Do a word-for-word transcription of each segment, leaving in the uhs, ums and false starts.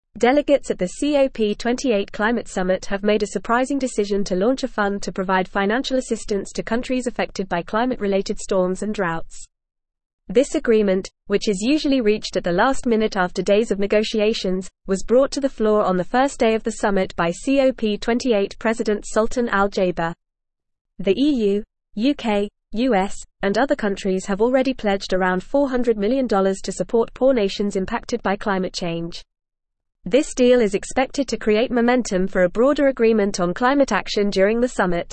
Delegates at the C O P twenty-eight Climate Summit have made a surprising decision to launch a fund to provide financial assistance to countries affected by climate-related storms and droughts. This agreement, which is usually reached at the last minute after days of negotiations, was brought to the floor on the first day of the summit by C O P twenty-eight President Sultan Al-Jaber. The E U, U K, U S, and other countries have already pledged around four hundred million dollars to support poor nations impacted by climate change. This deal is expected to create momentum for a broader agreement on climate action during the summit.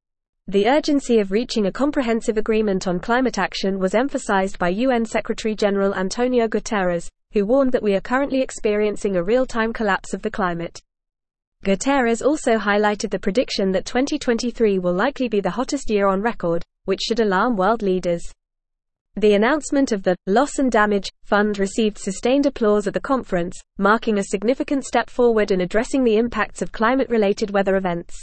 The urgency of reaching a comprehensive agreement on climate action was emphasized by U N Secretary-General Antonio Guterres, who warned that we are currently experiencing a real-time collapse of the climate. Guterres also highlighted the prediction that twenty twenty-three will likely be the hottest year on record, which should alarm world leaders. The announcement of the Loss and Damage Fund received sustained applause at the conference, marking a significant step forward in addressing the impacts of climate-related weather events.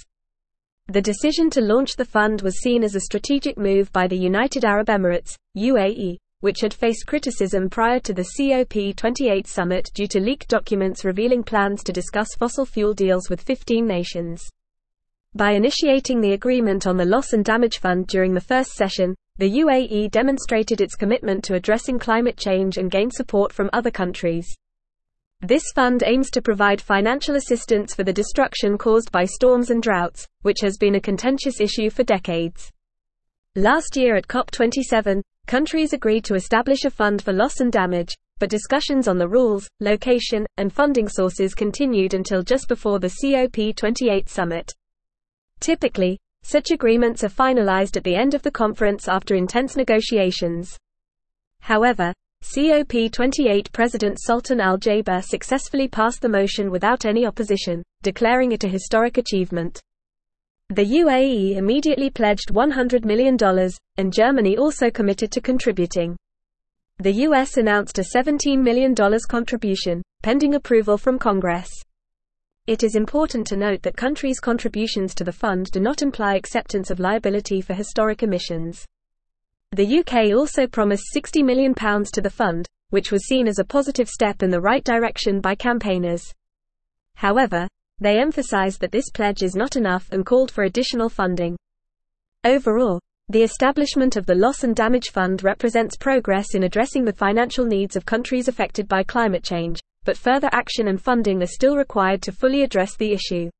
The decision to launch the fund was seen as a strategic move by the United Arab Emirates, U A E, which had faced criticism prior to the C O P twenty-eight summit due to leaked documents revealing plans to discuss fossil fuel deals with fifteen nations. By initiating the agreement on the Loss and Damage Fund during the first session, the U A E demonstrated its commitment to addressing climate change and gained support from other countries. This fund aims to provide financial assistance for the destruction caused by storms and droughts, which has been a contentious issue for decades. Last year at COP twenty-seven, countries agreed to establish a fund for loss and damage, but discussions on the rules, location, and funding sources continued until just before the C O P twenty-eight summit. Typically, such agreements are finalized at the end of the conference after intense negotiations. However, C O P twenty-eight President Sultan Al-Jaber successfully passed the motion without any opposition, declaring it a historic achievement. The U A E immediately pledged one hundred million dollars, and Germany also committed to contributing. The U S announced a seventeen million dollars contribution, pending approval from Congress. It is important to note that countries' contributions to the fund do not imply acceptance of liability for historic emissions. The U K also promised sixty million pounds to the fund, which was seen as a positive step in the right direction by campaigners. However, they emphasized that this pledge is not enough and called for additional funding. Overall, the establishment of the Loss and Damage Fund represents progress in addressing the financial needs of countries affected by climate change, but further action and funding are still required to fully address the issue.